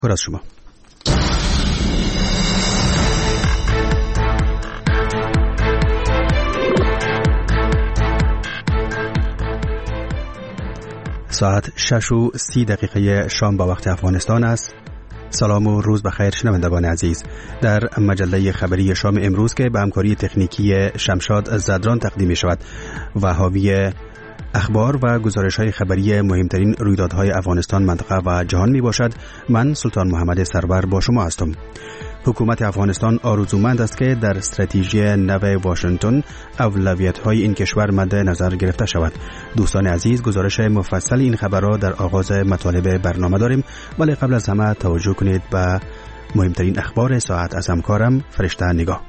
پر از شما. ساعت 6:30 شام با وقت افغانستان است. سلام و روز بخیر شنوندگان عزیز. در مجله خبری شام امروز که به همکاری تکنیکی شمشاد زدران تقدیم می شود و حاوی اخبار و گزارش‌های خبری مهمترین رویدادهای افغانستان، منطقه و جهان می باشد، من سلطان محمد سرور با شما هستم. حکومت افغانستان آرزومند است که در استراتژی نو واشنگتن اولویت‌های این کشور مد نظر گرفته شود. دوستان عزیز، گزارش مفصل این خبر را در آغاز مطالب برنامه داریم، ولی قبل از همه توجه کنید به مهمترین اخبار ساعت از همکارم فرشته نگاه.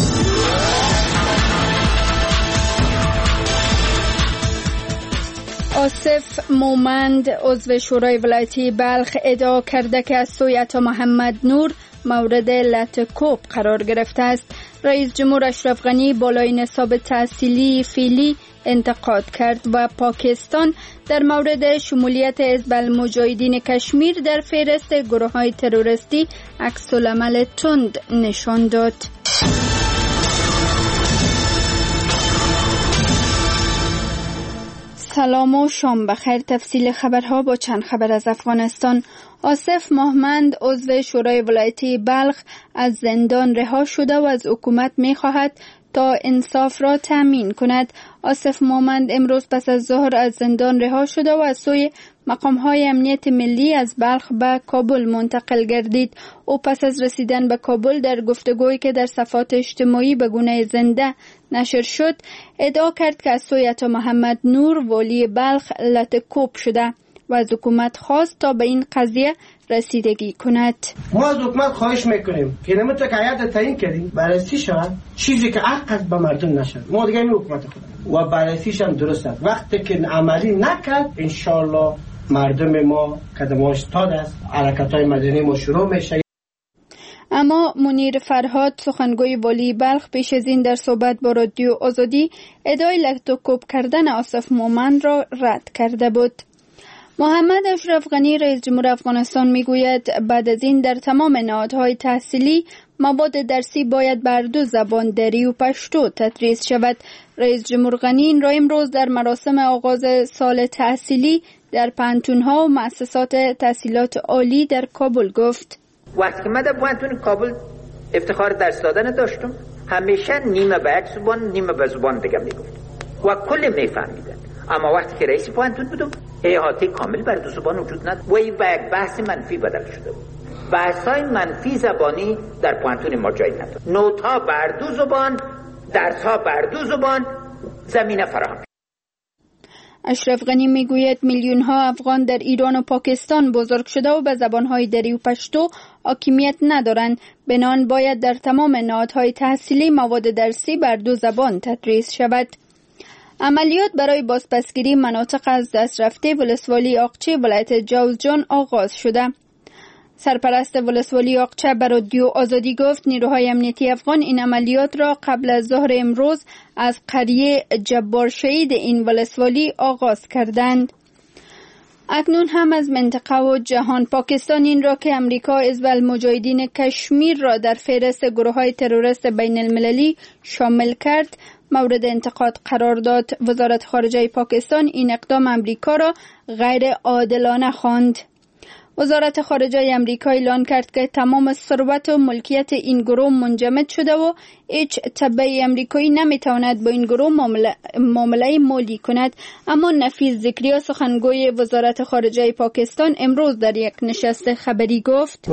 آصف مومند عضو شورای ولایتی بلخ ادعا کرده که از سوی عطا محمد نور مورد لطکوب قرار گرفته است. رئیس جمهور اشرف غنی بالای نصاب تحصیلی فعلی انتقاد کرد و پاکستان در مورد شمولیت حزب المجاهدین کشمیر در فهرست گروه‌های تروریستی عکس‌العمل تند نشان داد. سلام و شام بخیر. تفصیل خبرها با چند خبر از افغانستان. آصف مومند عضو شورای ولایتی بلخ از زندان رها شده و از حکومت می خواهد تا انصاف را تامین کند. آصف مومند امروز پس از ظهر از زندان رها شده و از سوی مقام‌های امنیت ملی از بلخ به کابل منتقل گردید. او پس از رسیدن به کابل در گفتگویی که در صفحات اجتماعی به گونه زنده نشر شد، ادعا کرد که از سوی عطا محمد نور والی بلخ لطکوب شده و از حکومت خواست تا به این قضیه رسیدگی کند. ما از حکومت خواهش میکنیم که نمیتونه که هیئت تعیین کردیم بررسی شود، چیزی که حق به مردم نشد. ما دیگه این حکومت خود و بررسیش هم درست است. وقتی که عملی نکرد ان شاء الله مردم ما قدماش استاد است، حرکت‌های مدنی ما شروع میشه. اما منیر فرهاد سخنگوی والی بلخ پیش از این در صحبت با رادیو آزادی ادعای لطکوب کردن آصف مومند را رد کرده بود. محمد اشرف غنی رئیس جمهور افغانستان میگوید بعد از این در تمام نهادهای تحصیلی مواد درسی باید بر دو زبان، دری و پشتو تدریس شود. رئیس جمهور غنی این را امروز در مراسم آغاز سال تحصیلی در پانتون‌ها و مؤسسات تحصیلات عالی در کابل گفت. وقتی که من در پانتون کابل افتخار درس دادن داشتم، همیشه نیمه به یک زبان نیمه به زبان دیگه میگفت و کل میفهمیدن. اما وقتی که رئیس پانتون بودم احاطه کامل بر دو زبان وجود نداشت و این به یک بحث منفی بدل شده بود. بحث‌های منفی زبانی در پانتون ما جای نداشت. نوت‌ها بر دو زبان، درس‌ها بر دو زبان زمینه فراهم. اشرف غنی میگوید میلیون‌ها افغان در ایران و پاکستان بزرگ شده و به زبان‌های دری و پشتو حاکمیت ندارند. بنابراین باید در تمام نهادهای تحصیلی مواد درسی بر دو زبان تدریس شود. عملیات برای بازپسگیری مناطق از دست رفته ولسوالی اقچه ولایت جوزجان آغاز شده. سرپرست ولسوالی اقچه به رادیو آزادی گفت نیروهای امنیتی افغان این عملیات را قبل از ظهر امروز از قریه جبار شهید این ولسوالی آغاز کردند. اکنون هم از منطقه و جهان پاکستان این را که امریکا حزب المجاهدین کشمیر را در فهرست گروه‌های تروریست بین المللی شامل کرد مورد انتقاد قرار داد. وزارت خارجه پاکستان این اقدام امریکا را غیر عادلانه خواند. وزارت خارجه امریکا اعلان کرد که تمام ثروت و ملکیت این گروه منجمد شده و هیچ تبع امریکایی نمیتواند با این گروه معامله مالی کند. اما نفیس ذکریا سخنگوی وزارت خارجه پاکستان امروز در یک نشست خبری گفت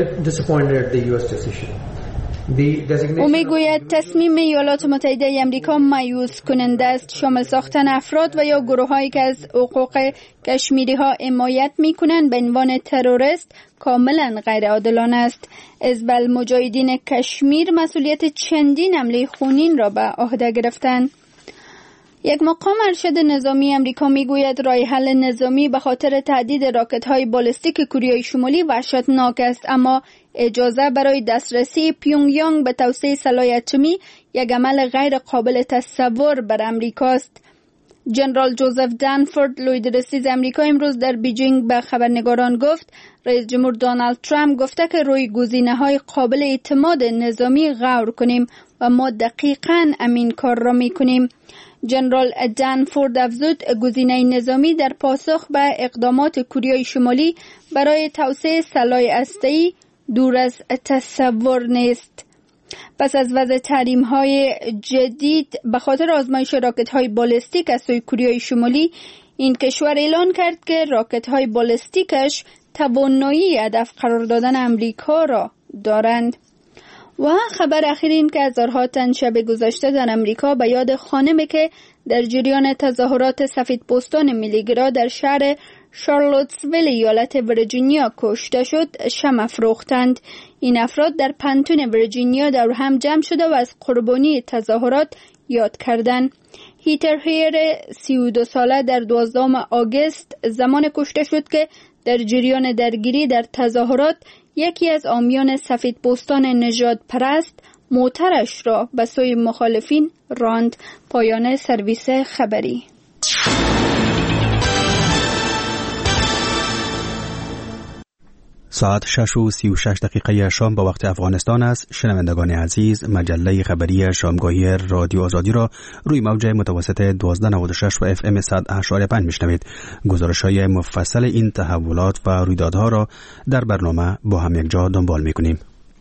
او میگوید تصمیم ایالات متحده امریکا مایوس کننده است. شامل ساختن افراد و یا گروه‌هایی که از حقوق کشمیری ها حمایت میکنند به عنوان تروریست کاملا غیر عادلانه است. حزب المجاهدین کشمیر مسئولیت چندین حمله خونین را به عهده گرفتند. یک مقام ارشد نظامی امریکا میگوید راه حل نظامی به خاطر تهدید راکت‌های بالستیک کوریای شمالی وحشتناک است، اما اجازه برای دسترسی پیونگیانگ به توسعه سلاح اتمی یک عمل غیر قابل تصور بر امریکاست. جنرال جوزف دنفورد لوی درستیز امریکا امروز در بیجینگ به خبرنگاران گفت رئیس جمهور دونالد ترامپ گفته که روی گزینه‌های قابل اعتماد نظامی غور کنیم و ما دقیقاً همین کار را می‌کنیم. جنرال دنفورد افزود گزینه نظامی در پاسخ به اقدامات کره شمالی برای توسعه سلاح هسته‌ای دور از تصور نیست. پس از وضع تحریم‌های جدید به خاطر آزمایش راکت‌های بالستیک از سوی کره شمالی، این کشور اعلان کرد که راکت‌های بالستیکش توانایی هدف قرار دادن امریکا را دارند. و خبر اخیر این که هزارها تن شب گذشته در امریکا به یاد خانمی که در جریان تظاهرات سفیدپوستان ملیگرا در شهر شارلوتسویل ایالت ویرجینیا کشته شد شمع افروختند. این افراد در پنتون ویرجینیا دور هم جمع شده و از قربانی تظاهرات یاد کردند. هیتر هیر 32 ساله در 12 آگوست زمان کشته شد که در جریان درگیری در تظاهرات یکی از عامیان سفیدپوستان نژاد پرست موترش را به سوی مخالفین راند. پایان سرویس خبری. ساعت 6:36 شام به وقت افغانستان است. شنوندگان عزیز، مجله خبری شامگاهی رادیو آزادی را روی موج متوسط 1296 و FM 100.5 میشنوید. گزارش‌های مفصل این تحولات و رویدادها را در برنامه با هم یک جا دنبال می‌کنیم.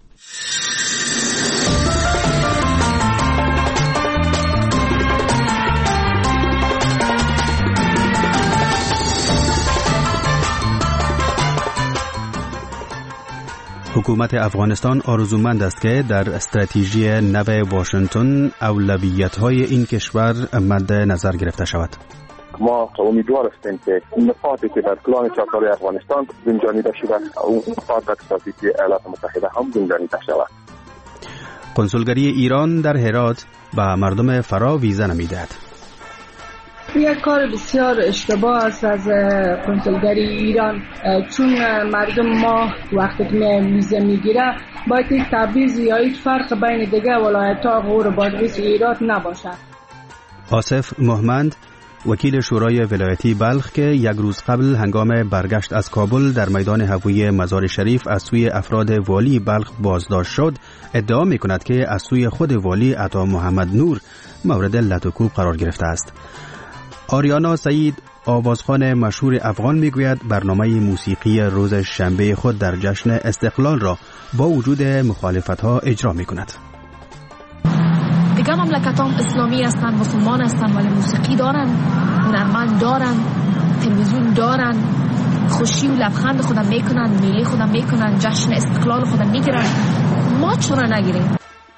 حکومت افغانستان آرزومند است که در استراتژی نو واشنگتن اولویت‌های این کشور مد نظر گرفته شود. ما امیدوار هستیم که نقاطی که در پلان چهارساله افغانستان گنجانیده شده اون نقاط در استراتژی ایالات متحده هم گنجانیده شود. کنسولگری ایران در هرات به مردم فرا ویزا نمی‌دهد. یک کار بسیار اشتباه است از کنسولگری ایران، چون مردم ما وقتی که ویزا میگیره باید یک تبعیض یا یک فرق بین دیگه ولایت‌ها غور بادغیس ایران نباشد. آصف محمد وکیل شورای ولایتی بلخ که یک روز قبل هنگام برگشت از کابل در میدان هوایی مزار شریف از سوی افراد والی بلخ بازداشت شد، ادعا می‌کند که از سوی خود والی عطا محمد نور مورد لط و کوب قرار گرفته است. آریانا سعید آوازخوان مشهور افغان میگوید برنامه موسیقی روز شنبه خود در جشن استقلال را با وجود مخالفت‌ها اجرا می‌کند. دیگه مملکت‌ها اسلامی هستند، مسلمان هستند، ولی موسیقی دارن، هنرمند دارن، تلویزیون دارن، خوشی و لبخند خودم میکنن، میله خودم میکنن، جشن استقلال خودم میگیرن. ما چرا نگیریم؟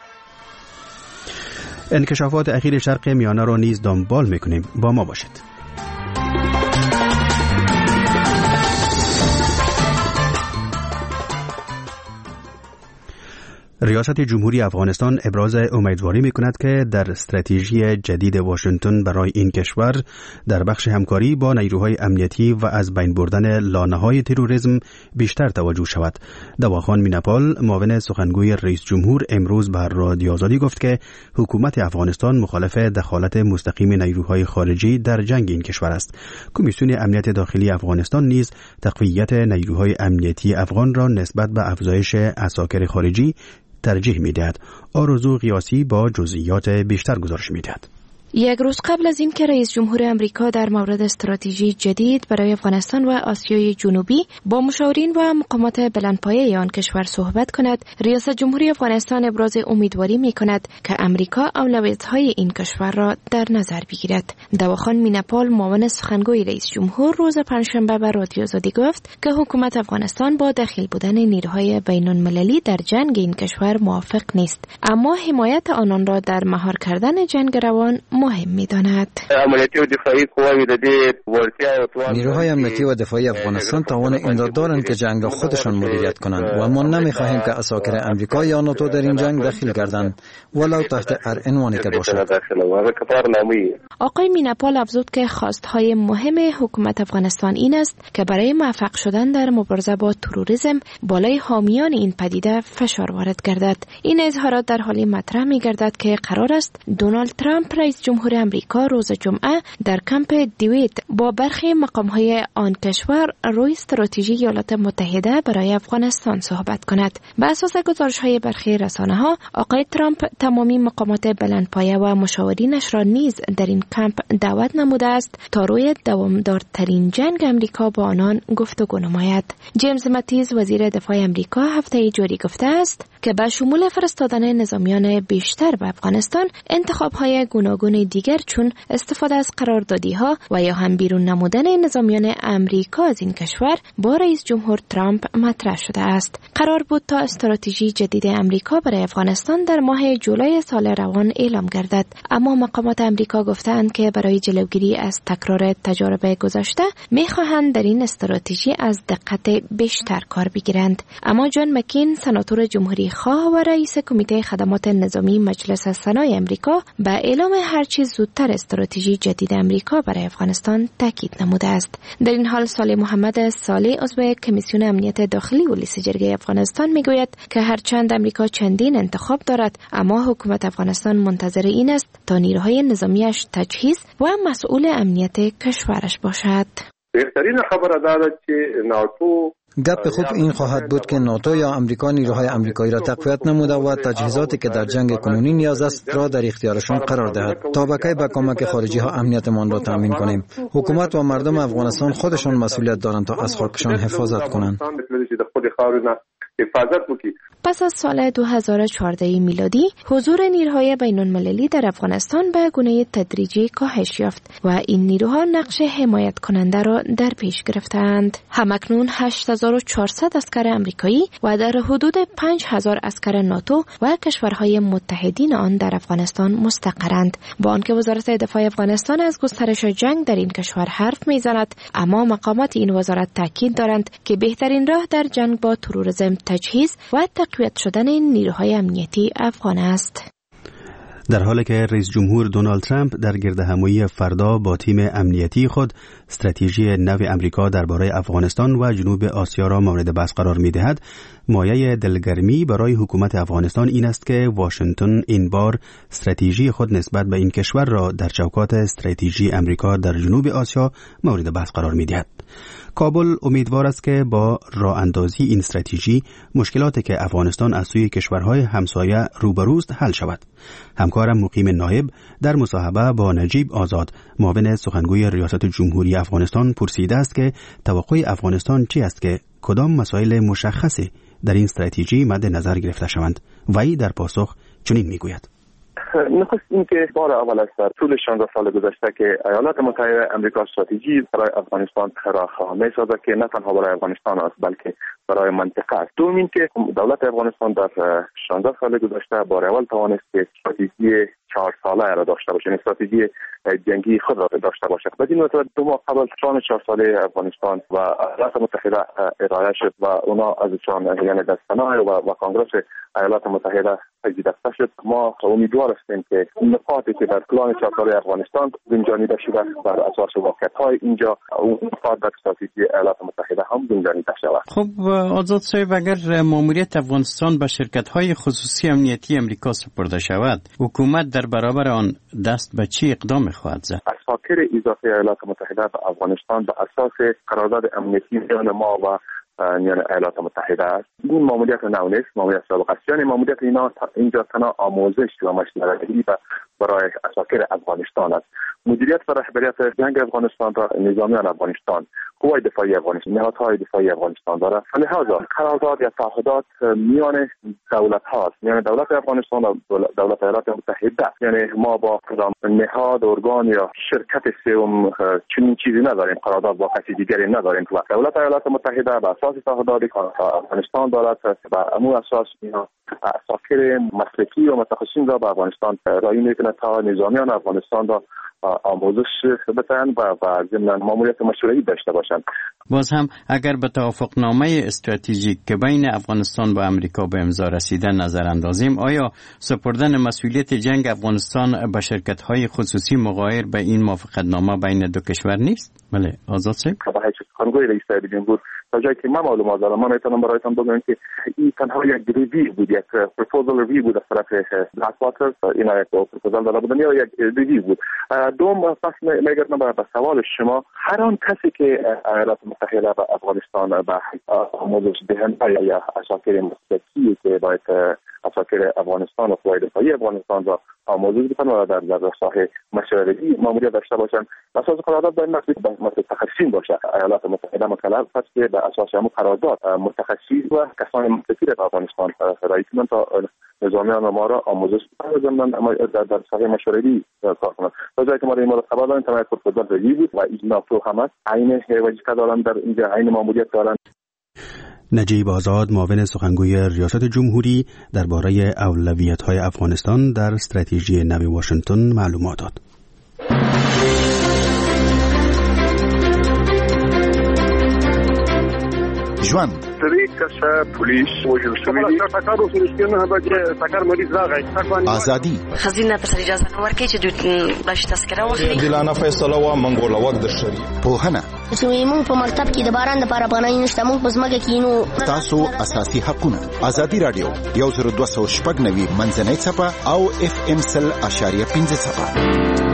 انکشافات اخیر شرق میانه را نیز دنبال میکنیم. با ما باشید. ریاست جمهوری افغانستان ابراز امیدواری می‌کند که در استراتژی جدید واشنگتن برای این کشور در بخش همکاری با نیروهای امنیتی و از بین بردن لانه‌های تروریسم بیشتر توجه شود. دواخان میناپال معاون سخنگوی رئیس جمهور امروز به رادیو آزادی گفت که حکومت افغانستان مخالف دخالت مستقیم نیروهای خارجی در جنگ این کشور است. کمیسیون امنیت داخلی افغانستان نیز تقویت نیروهای امنیتی افغان را نسبت به افزایش عساکر خارجی ترجیح می‌دهد. آرزو قیاسی با جزئیات بیشتر گزارش می‌دهد. یک روز قبل از این که رئیس جمهور امریکا در مورد استراتژی جدید برای افغانستان و آسیای جنوبی با مشاورین و مقامات بلندپایه آن کشور صحبت کند، ریاست جمهوری افغانستان ابراز امیدواری می‌کند که امریکا اولویت‌های این کشور را در نظر بگیرد. دواخان میناپال معاون سخنگوی رئیس جمهور روز پنجشنبه به رادیو آزادی گفت که حکومت افغانستان با دخیل بودن نیروهای بین‌المللی در جنگ این کشور موافق نیست، اما حمایت آنان را در مهار کردن جنگ روان مهم می‌داند. نیروهای امنیتی و دفاعی افغانستان توان امداد دارند که جنگ را خودشان مدیریت کنند و ما نمی‌خواهیم که عساکر امریکا یا ناتو در این جنگ دخیل گردند، ولو تحت هر عنوانی که باشد. آقای میناپال افزود که خواستهای مهم حکومت افغانستان این است که برای موفق شدن در مبارزه با تروریسم بالای حامیان این پدیده فشار وارد گردد. این اظهارات در حالی مطرح می‌گردد که قرار است دونالد ترامپ رئیس جمهور امریکا روز جمعه در کمپ دیویت با برخی مقام‌های آن کشور روی استراتژی ایالات متحده برای افغانستان صحبت کند. بر اساس گزارش‌های برخی رسانه‌ها، آقای ترامپ تمامی مقامات بلندپایه و مشاورینش را نیز در این کمپ دعوت نموده است تا روی دوامدارترین جنگ امریکا با آنان گفتگو نماید. جیمز ماتیز وزیر دفاع امریکا هفته جاری گفته است که به شمول فرستادن نظامیان بیشتر به افغانستان، انتخاب‌های گوناگون دیگر چون استفاده از قراردادی‌ها و یا هم بیرون نمودن نظامیان امریکا از این کشور با رئیس جمهور ترامپ مطرح شده است. قرار بود تا استراتژی جدید امریکا برای افغانستان در ماه جولای سال روان اعلام گردد، اما مقامات امریکا گفتند که برای جلوگیری از تکرار تجارب گذشته می‌خواهند در این استراتژی از دقت بیشتر کار بگیرند. اما جان مکین، سناتور جمهوری خواه و رئیس کمیته خدمات نظامی مجلس سنای امریکا، به اعلام هر چیز زودتر استراتژی جدید امریکا برای افغانستان تاکید نموده است. در این حال صالح محمد صالح، عضو کمیسیون امنیت داخلی ولایت جرگه افغانستان، میگوید که هرچند امریکا چندین انتخاب دارد، اما حکومت افغانستان منتظر این است تا نیروهای نظامیش تجهیز و مسئول امنیت کشورش باشد. بهترین خبر دارد که ناتو گپ خوب این خواهد بود که ناتو یا امریکا نیروهای امریکایی را تقویت نموده و تجهیزاتی که در جنگ کنونی نیاز است را در اختیارشان قرار دهد تا بکی به کمک خارجی ها امنیتمان را تامین کنیم. حکومت و مردم افغانستان خودشان مسئولیت دارند تا از خاکشان حفاظت کنند. پس از سال 2014 میلادی، حضور نیروهای بین‌المللی در افغانستان به گونه تدریجی کاهش یافت و این نیروها نقش حمایت کننده را در پیش گرفتند. همکنون 8400 اسکر آمریکایی و در حدود 5000 اسکر ناتو و کشورهای متحدین آن در افغانستان مستقرند. با آنکه وزارت دفاع افغانستان از گسترش جنگ در این کشور حرف میزند، اما مقامات این وزارت تاکید دارند که بهترین راه در جنگ با تروریسم تجهیز و تقویت شدن نیروهای امنیتی افغان است. در حالی که رئیس جمهور دونالد ترامپ در گردهمایی فردا با تیم امنیتی خود استراتژی نو امریکا درباره افغانستان و جنوب آسیا را مورد بحث قرار می‌دهد، مایه دلگرمی برای حکومت افغانستان این است که واشنگتن این بار استراتژی خود نسبت به این کشور را در چوکات استراتژی امریکا در جنوب آسیا مورد بحث قرار می‌دهد. کابل امیدوار است که با راه اندازی این استراتژی مشکلاتی که افغانستان از سوی کشورهای همسایه روبروست حل شود. همکارم مقیم نایب در مصاحبه با نجیب آزاد، معاون سخنگوی ریاست جمهوری افغانستان، پرسیده است که توقع افغانستان چی است که کدام مسائل مشخصی در این استراتژی مد نظر گرفته شوند. وی در پاسخ چنین میگوید: نخست این که بار اول است در طول 16 سال گذشته که ایالات متحده امریکا استراتژی برای افغانستان راه می‌سازد که نه تنها برای افغانستان است بلکه برای منطقه است. دوم این که دولت افغانستان در 16 سال گذشته بار اول توانست که استراتژی 4 ساله را داشته باشد، استراتژی جنگی خود را داشته باشد. بدین نظر 2 ماه قبل پلان 4 ساله افغانستان و ایالات متحده ارائه شد و اونا از چون یعنی در سنای و کنگره ایالات متحده تجدید شد. ما امیدوار هستیم که نکاتی که در پلان 4 ساله افغانستان گنجانیده شده بر اساس واقعیت‌های اینجا اون نکات در استراتژی ایالات متحده هم گنجانیده شود. خب آزاد صاحب، اگر ماموریت افغانستان به شرکت‌های خصوصی امنیتی امریکا سپرده شود، حکومت در برابر آن دست به چی اقدام خواهد زد؟ اساکر اضافه ایالات متحده به افغانستان به اساس قرارداد امنیتی میان ما و ایالات متحده است. این ماموریت نو نیست، ماموریت سابق است. یعنی ماموریت اینجا تنها آموزش و مشورتی برای اساکر افغانستان است. مدیریت و رهبریت جنگ افغانستان را نظامیان افغانستان، قوای دفاعی افغانستان، نهادهای دفاعی افغانستان دارد. لذا قرارداد یا تعهدات میان دولت هاست، میان دولت افغانستان و دولت ایالات متحده. یعنی ما با نهاد، ارگان یا شرکت سوم چنین چیزی نداریم، قرارداد با کسی دیگری نداریم. و دولت ایالات متحده به اساس تعهداتی که افغانستان دارد و امون اساس اینا اساکر مسلکی و متخصصین را به افغانستان رایی میکنه تا نظامیان افغانستان را آموزش بدن و ضمن ماموریت مشورتی داشته باشند. باز هم اگر به توافقنامه استراتژیک که بین افغانستان و امریکا به امضا رسیده نظر اندازیم، آیا سپردن مسئولیت جنگ افغانستان به شرکت‌های خصوصی مغایر به این موافقتنامه بین دو کشور نیست؟ بله آزاد صاحب. به هیچ سخنگوی رئیس جمهور تا جایی که من معلومات دارم، من میتونم برایتان بگم که این تنها یک ریویو بود، یک پروپوزال ریویو بود از طرف بلک واتر. اینا یک پروپوزال داده بودن یا یک ریویو بود. دوم پس میگردم به سوال شما، هر آن کسی که ایالات متحده به افغانستان به آموزش دهنده یا اساطیر مسلکی که باید اساطیر افغانستان و قواعد دفاعی افغانستان را آموزش بدن و در ساحه مشورتی ماموریت داشته باشند، اساس قرارداد باید متخصصین باشه. ایالات متحده مکلف است که به اساس همون قرارداد متخصص و کسان متخصص در افغانستان رایتون تا نظامیان ما را آموزش بدن در ساحه مشورتی کار کنند. تا جایی که ما این مورد خبر داریم تمام پروپوزال ریویو بود و اینا تو هم است، عین وظیفه دارن در اینجا، عین ماموریت دارن. نجیب آزاد، معاون سخنگوی ریاست جمهوری درباره اولویت‌های افغانستان در استراتژی نو واشنگتن معلومات داد. ژوند آزادي خزینه پر اجازه نه ورکړي چې دوی بلش تذکره واخلي. دلانه فیصله و منګوله وګ د شری پوهنه چې موږ په مرتب کې د باران د لپاره باندې نشته، موږ په ځمکه کې نو تاسو اساسي حقونه. آزادي رادیو 1290 منځنۍ صفه او FM 0.5 صفه.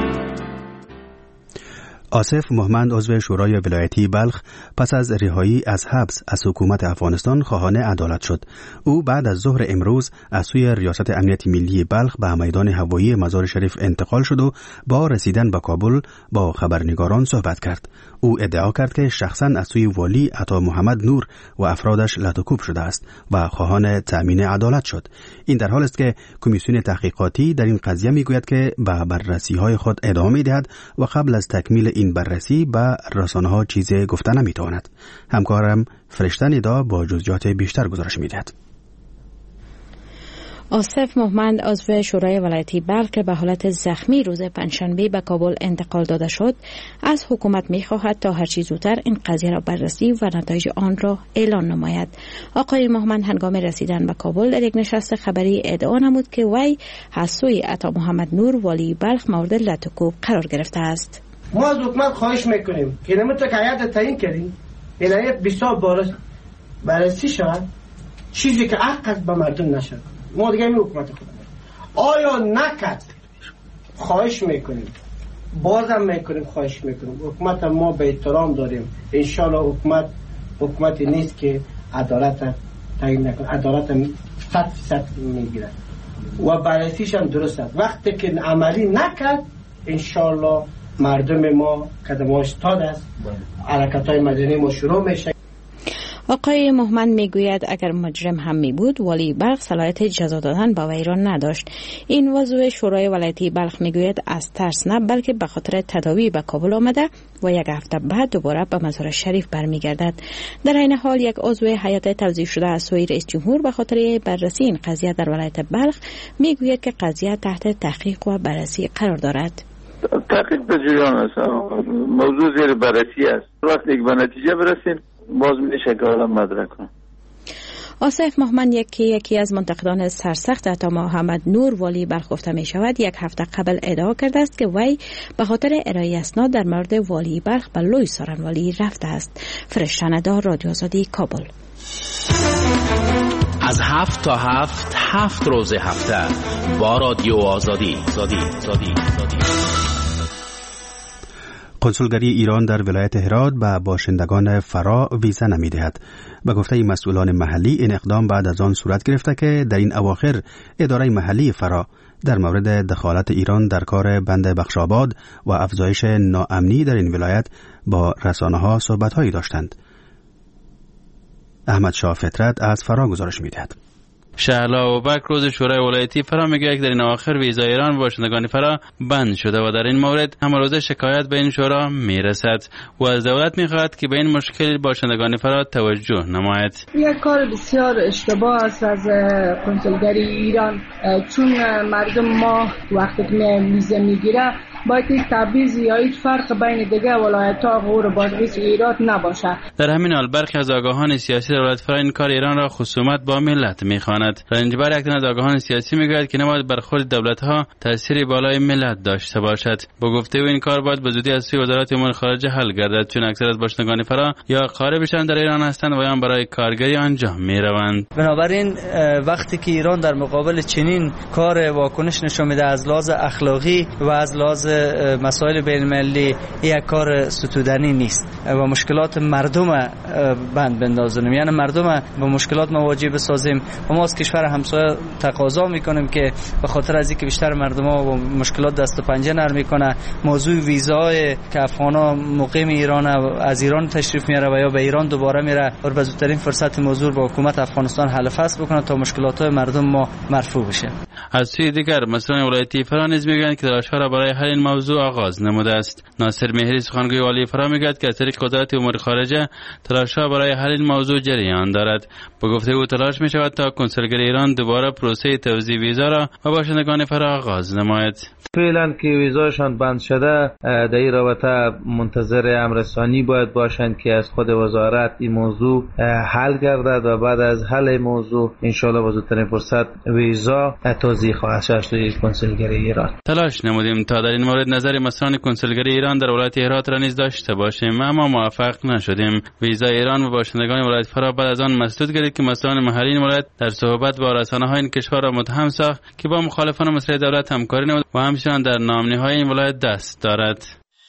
آصف محمد عضو شورای ولایتی بلخ پس از رهایی از حبس از حکومت افغانستان خواهان عدالت شد. او بعد از ظهر امروز از سوی ریاست امنیت ملی بلخ به میدان هوایی مزار شریف انتقال شد و با رسیدن به کابل با خبرنگاران صحبت کرد. او ادعا کرد که شخصا از سوی والی عطا محمد نور و افرادش لطوکوب شده است و خواهان تأمین عدالت شد. این در حال است که کمیسیون تحقیقاتی در این قضیه میگوید که به بررسی‌های خود ادامه می‌دهد و قبل از تکمیل این بررسی به رسانه‌ها چیزی گفته نمی‌تواند. همکارم فرشته ندا با جزئیات بیشتر گزارش می‌دهد. آصف محمد عضو شورای ولایتی بلخ که به حالت زخمی روز پنجشنبه به کابل انتقال داده شد، از حکومت می‌خواهد تا هر چه زودتر این قضیه را بررسی و نتایج آن را اعلان نماید. آقای محمد هنگام رسیدن به کابل در یک نشست خبری ادعا نمود که وی از سوی عطا محمد نور والی بلخ مورد لطوکوب قرار گرفته است. ما از حکومت خواهش میکنیم که نمیتونه که هیئت تعیین کردیم این هیئت بسیار بررسی شود، چیزی که حق است به مردم نشد. ما دیگه این حکومت خود آیا نکرد؟ خواهش میکنیم، بازم میکنیم، خواهش میکنیم. حکومت ما به احترام داریم. انشالله حکومتی نیست که عدالت تعیین نکنه، عدالت 100% میگیره و بررسیش هم درست است. وقتی که عملی نکرد انشالله مردم ما قدم‌هاش استاد است، حرکت‌های مدنی ما شروع میشه. آقای محمد میگوید اگر مجرم هم می بود والی بلخ صلاحیت جزا دادن با وی را نداشت. این عضو شورای ولایتی بلخ میگوید از ترس نه بلکه به خاطر تداوی به کابل آمده و یک هفته بعد دوباره به مزار شریف برمیگردد. در این حال یک عضو هیئت توزیع شده از سوی رئیس جمهور به خاطر بررسی این قضیه در ولایت بلخ میگوید که قضیه تحت تحقیق و بررسی قرار دارد. تحقیق به جریان است، موضوع زیر بررسی است. وقتی که به نتیجه برسیم باز میشه که آدم مدرک کنه. آصف محمد یکی از منتقدان سرسخت عطا محمد نور والی بلخ گفته می شود یک هفته قبل ادعا کرده است که وی به خاطر ارائه اسناد در مورد والی بلخ به لوی سارنوالی رفته است. فرشته ندا، رادیو آزادی، کابل. از 7 تا 7 روز هفته با رادیو آزادی. کنسولگری ایران در ولایت هرات به باشندگان فرا ویزا نمی‌دهد. به گفته مسئولان محلی این اقدام بعد از آن صورت گرفته که در این اواخر اداره محلی فرا در مورد دخالت ایران در کار بند بخشاباد و افزایش ناامنی در این ولایت با رسانه‌ها صحبت‌هایی داشتند. احمد شاه فطرت از فرا گزارش می‌دهد. شهلا ابوبکر روز شورای ولایتی فرا میگه در این اواخر ویزای ایران باشندگان فرا بند شده و در این مورد همه روز شکایت به این شورا میرسد و از دولت میخواهد که به این مشکل باشندگان فرا توجه نماید. یک کار بسیار اشتباه است از کنسولگری ایران، چون مردم ما وقتی که ویزا میگیره باید یک تبعیض یا یک فرق بین دیگه ولایت‌ها غور بازرسی ایران نباشه. در همین حال برخی از آگاهان سیاسی در ولایت فرا این کار ایران را خصومت با ملت می‌خواند. رنجبر یک تن از آگاهان سیاسی میگوید که نباید برخورد دولت‌ها تأثیری بالای ملت داشته باشد. با گفته او این کار باید به زودی از سوی وزارت امور خارجه حل گردد، چون اکثر از باشندگان فرا یا غاربشان در ایران هستند و یا برای کارگری آنجا میروند. بنابراین وقتی که ایران در مقابل چنین کار واکنش نشون میده از لحاظ اخلاقی و از لحاظ مسائل بین‌المللی یک کار ستودنی نیست و مشکلات مردم بند بندازیم، یعنی مردم با مشکلات مواجه بسازیم و ما از کشور همسایه تقاضا میکنیم که به خاطر از اینکه بیشتر مردم ها با مشکلات دست و پنجه نرم میکنه، موضوع ویزای که افغانا مقیم ایران از ایران تشریف میاره و یا به ایران دوباره میره و به زودترین فرصت موضوع با حکومت افغانستان حل فصل بکنه تا مشکلات های مردم ما مرفوع بشه. از سوی دیگر مسئولان ولایتی فرا نیز میگویند که تلاش‌ها را برای حل این موضوع آغاز نموده است. ناصر مهری سخنگوی والی فرا میگوید که از طریق وزارت امور خارجه تلاش‌ها برای حل این موضوع جریان دارد. با گفته او تلاش می شود تا کنسولگری ایران دوباره پروسه توزیع ویزا را به باشندگان فرا آغاز نماید. فعلا که ویزاشان بند شده، در این رابطه منتظر امر ثانی باید باشند که از خود وزارت این موضوع حل گردد و بعد از حل موضوع ان شاء الله بزودترین فرصت ویزا توزیع خواهد شد توی کنسولگری ایران. تلاش نمودیم تا در این مورد نظر مسئولان کنسولگری ایران در ولایت هرات را نیز داشته باشیم، اما موفق نشدیم. ویزا ایران و باشندگان ولایت فرا بعد از آن مسدود گردید که مسئولان محلی این ولایت در صحبت با رسانه‌های این کشور را متهم ساخت که با مخالفان مسئله دولت همکاری نمود و همچنین در نامنی‌های این ولایت دست دارد.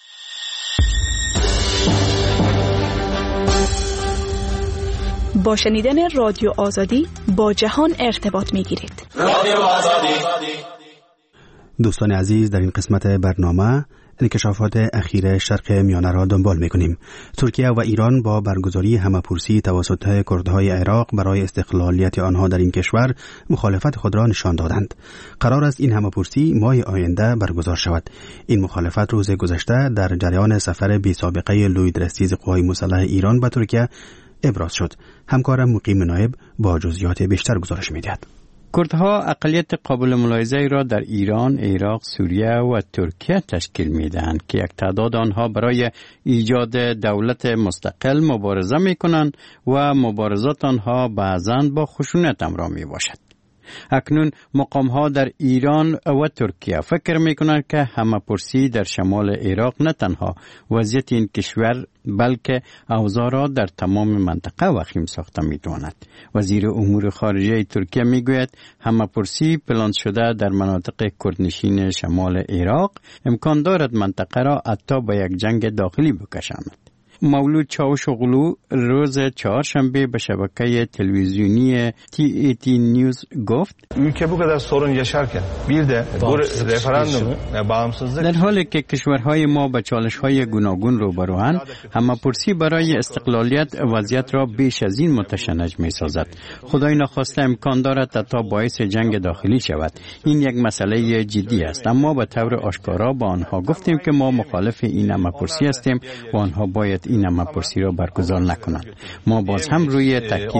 با شنیدن رادیو آزادی با جهان ارتباط می‌گیرید. رادیو آزادی. دوستان عزیز، در این قسمت برنامه انکشافات اخیر شرق میانه را دنبال می‌کنیم. ترکیه و ایران با برگزاری همه‌پرسی توسط کردهای عراق برای استقلالیت آنها در این کشور مخالفت خود را نشان دادند. قرار است این همه‌پرسی ماه آینده برگزار شود. این مخالفت روز گذشته در جریان سفر بی‌سابقه لوید رئیس قوای مسلح ایران به ترکیه ابراز شد. همکارم مقیم نایب با جزئیات بیشتر گزارش می‌دهد. کردها اقلیت قابل ملاحظه‌ای را در ایران، عراق، سوریه و ترکیه تشکیل می‌دهند که یک تعداد آنها برای ایجاد دولت مستقل مبارزه می‌کنند و مبارزات آنها بعضاً با خشونت همراه می‌باشد. اکنون مقام‌ها در ایران و ترکیه فکر می‌کنند که همه‌پرسی در شمال عراق نه تنها وضعیت این کشور بلکه اوضاع را در تمام منطقه وخیم ساخته می‌تواند. وزیر امور خارجه ترکیه می‌گوید همه‌پرسی پلان شده در مناطق کردنشین شمال عراق امکان دارد منطقه را حتی به یک جنگ داخلی بکشاند. مولود چاوشوغلو روز چهارشنبه به شبکه تلویزیونی TRT نیوز گفت ülke bu kadar sorun yaşarken bir de bu referandum bağımsızlık در حالی که کشورهای ما به چالش‌های گوناگون روبروند، همه‌پرسی برای استقلالیت وضعیت را بیش از این متشنج می‌سازد. خدای نخواسته امکان دارد تا باعث جنگ داخلی شود. این یک مسئله جدی است، اما به طور آشکارا با آنها گفتیم که ما مخالف این همه‌پرسی هستیم و آنها باید این همه‌پرسی را برگزار نکنند. ما باز هم روی تاکید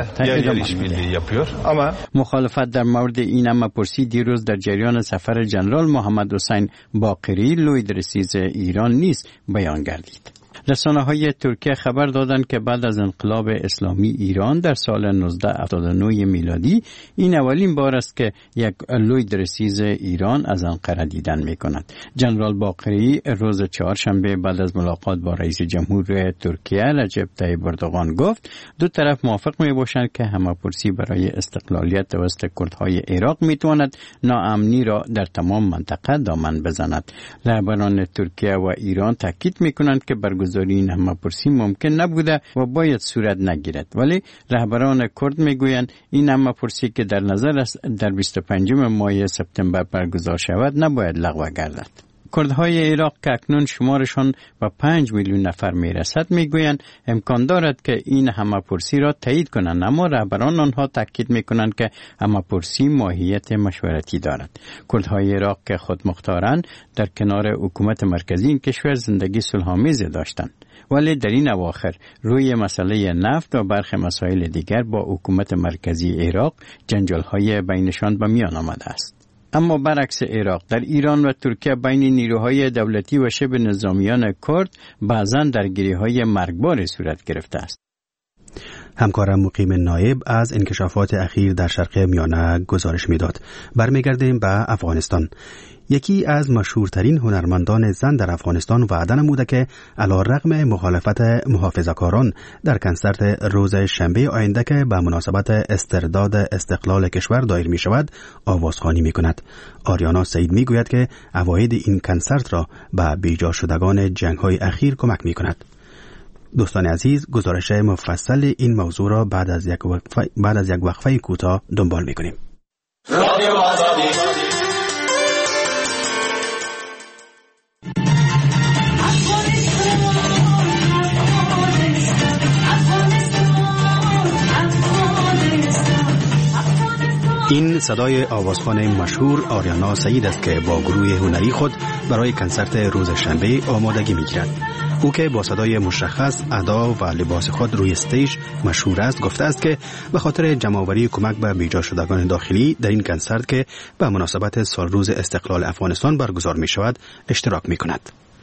مخالفت در مورد این همه‌پرسی دیروز در جریان سفر جنرال محمد حسین باقری لوید رئیس ایران نیز بیان گردید. رسانه‌های ترکیه خبر دادند که بعد از انقلاب اسلامی ایران در سال 1979 میلادی این اولین بار است که یک لوید رئیس ایران از انقره دیدن می‌کند. جنرال باقری روز چهارشنبه بعد از ملاقات با رئیس جمهور ترکیه رجب طیب اردوغان گفت دو طرف موافق می‌باشند که همه‌پرسی برای استقلالیت توسط کردهای عراق می‌تواند ناامنی را در تمام منطقه دامن بزند. رهبران ترکیه و ایران تاکید می‌کنند که برگزاری این همه‌پرسی ممکن نبوده و باید صورت نگیرد، ولی رهبران کرد میگویند این همه‌پرسی که در نظر است در 25 ماه سپتامبر برگزار شود نباید لغو گردد. کردهای عراق که اکنون شمارشان به 5 میلیون نفر میرسد میگویند امکان دارد که این همه‌پرسی را تایید کنند، اما رهبران آنها تاکید میکنند که همه‌پرسی ماهیت مشورتی دارد. کردهای عراق که خودمختارند در کنار حکومت مرکزی این کشور زندگی صلح‌آمیزی داشتند، ولی در این اواخر روی مسئله نفت و برخی مسائل دیگر با حکومت مرکزی عراق جنجال‌های بینشان به میان آمده است. اما برعکس عراق، در ایران و ترکیه بین نیروهای دولتی و شبه نظامیان کرد بعضاً درگیری‌های مرگبار صورت گرفته است. همکارم مقیم نایب از انکشافات اخیر در شرق میانه گزارش میداد. برمیگردیم به افغانستان. یکی از مشهورترین هنرمندان زن در افغانستان وعده نموده که علیرغم مخالفت محافظه‌کاران در کنسرت روز شنبه آینده که به مناسبت استرداد استقلال کشور دایر می شود آوازخوانی می کند. آریانا سعید می گوید که عواید این کنسرت را به بیجا شدگان جنگ‌های اخیر کمک می کند. دوستان عزیز، گزارش مفصل این موضوع را بعد از یک وقفه کوتاه دنبال می کنیم. رادیو آزادی. این صدای آوازخوان مشهور آریانا سعید است که با گروه هنری خود برای کنسرت روز شنبه آمادگی می‌گیرد. او که با صدای مشخص، ادا و لباس خود روی استیج مشهور است، گفته است که به خاطر جمع‌آوری کمک به بیجا شدگان داخلی در این کنسرت که به مناسبت سالروز استقلال افغانستان برگزار می‌شود اشتراک می‌کند.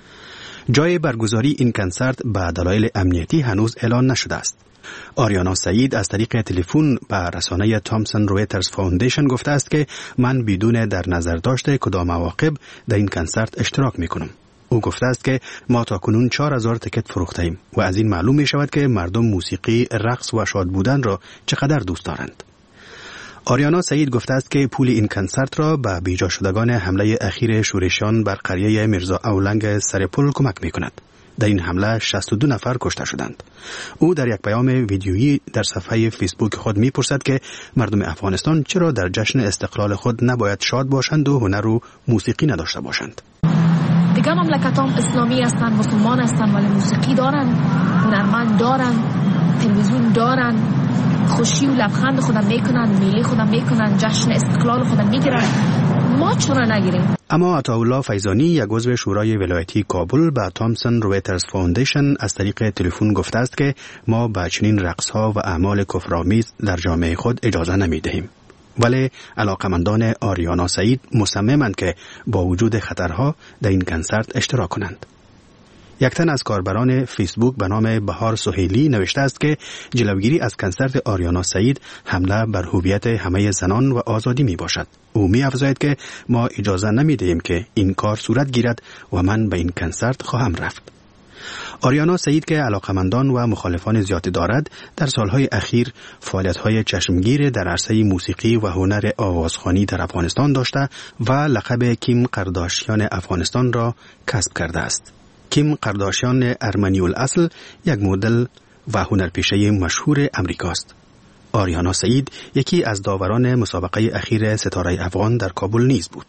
جای برگزاری این کنسرت به دلایل امنیتی هنوز اعلان نشده است. آریانا سعید از طریق تلفن به رسانه تامسون رویترز فاوندیشن گفته است که من بدون در نظر داشته کدام عواقب در این کنسرت اشتراک میکنم. او گفته است که ما تاکنون 4000 تکت فروخته ایم و از این معلوم می شود که مردم موسیقی، رقص و شاد بودن را چقدر دوست دارند. آریانا سعید گفته است که پول این کنسرت را به بیجا شدگان حمله اخیر شورشیان بر قریه میرزا اولنگ سرپل کمک می کند. در این حمله 62 نفر کشته شدند. او در یک پیام ویدیویی در صفحه فیسبوک خود می‌پرسد که مردم افغانستان چرا در جشن استقلال خود نباید شاد باشند و هنر و موسیقی نداشته باشند. دیگه مملکت‌ها اسلامی هستند، مسلمان هستند ولی موسیقی دارن، هنرمند دارن، تلویزیون دارن، خوشی و لبخند خودم میکنن، میلی خودم میکنن، جشن استقلال خودم میگیرن. ما چرا نگیریم؟ اما عطاالله فیضانی، یک عضو شورای ولایتی کابل، به تامسون رویترز فاوندیشن از طریق تلفن گفته است که ما به چنین رقص‌ها و اعمال کفرآمیز در جامعه خود اجازه نمی‌دهیم. ولی علاقمندان آریانا سعید مصممند که با وجود خطرها در این کنسرت اشتراک کنند. یک تن از کاربران فیسبوک به نام بهار سهیلی نوشته است که جلوگیری از کنسرت آریانا سعید حمله بر هویت همه زنان و آزادی می باشد. او می افزاید که ما اجازه نمی دهیم که این کار صورت گیرد و من به این کنسرت خواهم رفت. آریانا سعید که علاقمندان و مخالفان زیادی دارد، در سالهای اخیر فعالیت‌های چشمگیر در عرصه موسیقی و هنر آوازخوانی در افغانستان داشته و لقب کیم قرداشیان افغانستان را کسب کرده است. کیم قرداشیان ارمنی الاصل یک مدل و هنرپیشه مشهور امریکاست. آریانا سعید یکی از داوران مسابقه اخیر ستاره افغان در کابل نیز بود.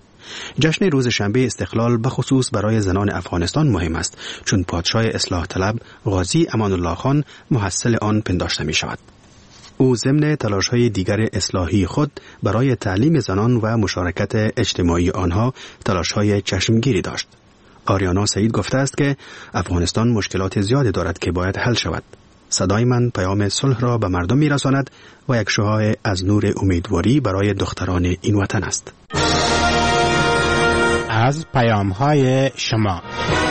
جشن روز شنبه استقلال بخصوص برای زنان افغانستان مهم است، چون پادشاه اصلاح طلب غازی امان الله خان محصل آن پنداشته می شود. او ضمن تلاش‌های دیگر اصلاحی خود برای تعلیم زنان و مشارکت اجتماعی آنها تلاش‌های چشمگیری داشت. آریانا سعید گفته است که افغانستان مشکلات زیادی دارد که باید حل شود. صدای من پیام صلح را به مردم می‌رساند و یک شعاع از نور امیدواری برای دختران این وطن است. از پیام‌های شما.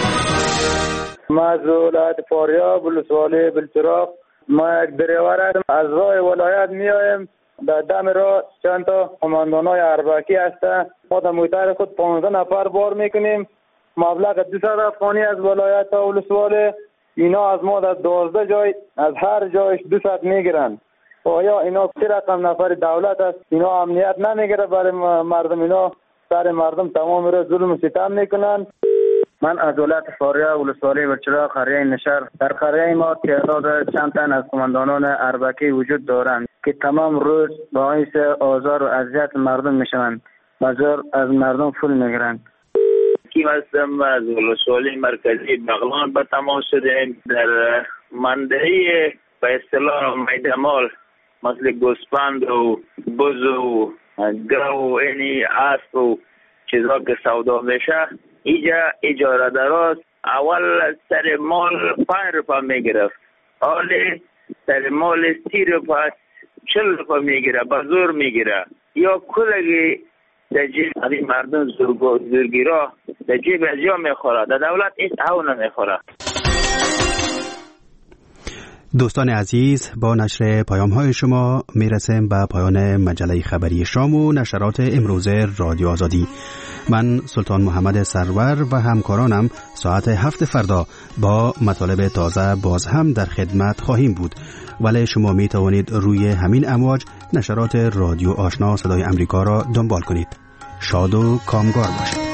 ما از ولایت فاریاب ولسوالی بلچراغ، ما یک دریور از راه ولایت میایم. در دم راه چند تا قماندانای اربکی هستند. ما در محیط خود 15 نفر بار میکنیم. مبلغ 200 افغانی از ولایت تا ولسوالی. اینا از ما در 12 جای از هر جایش 200 میگیرن. آیا اینا چه رقم نفر دولت است؟ اینا امنیت نمیگیره برای مردم. اینا سر مردم تمام را ظلم و ستم میکنن. من از ولایت فاریاب ولسوالی بلچراغ قریه نشر، در قریه ما تعداد چند تن از قماندانان اربکی وجود دارند که تمام روز باعث آزار و اذیت مردم میشوند و زور از مردم پول میگیرند. کی هستم از ولسوالی مرکزی بغلان به تماس شدیم. در منطقه به اصطلاح میدمال مثل گوسفند و بز و گاو و اینی اسب و چیزا که سودا میشه، اینجا اجاره دراست. اول سر مال 5 روپا میگرفت، حالی سر مال 30 روپا 40 روپا میگیره، به زور میگیره. یا کلگی در جیب از این مردم زورگیرا در جیب از جا میخوره، در دولت این او نمیخوره. دوستان عزیز، با نشر پیام های شما میرسیم به پایان مجله خبری شام و نشرات امروز رادیو آزادی. من سلطان محمد سرور و همکارانم ساعت 7 فردا با مطالب تازه باز هم در خدمت خواهیم بود، ولی شما می توانید روی همین امواج نشرات رادیو آشنا صدای امریکا را دنبال کنید. شاد و کامگار باشید.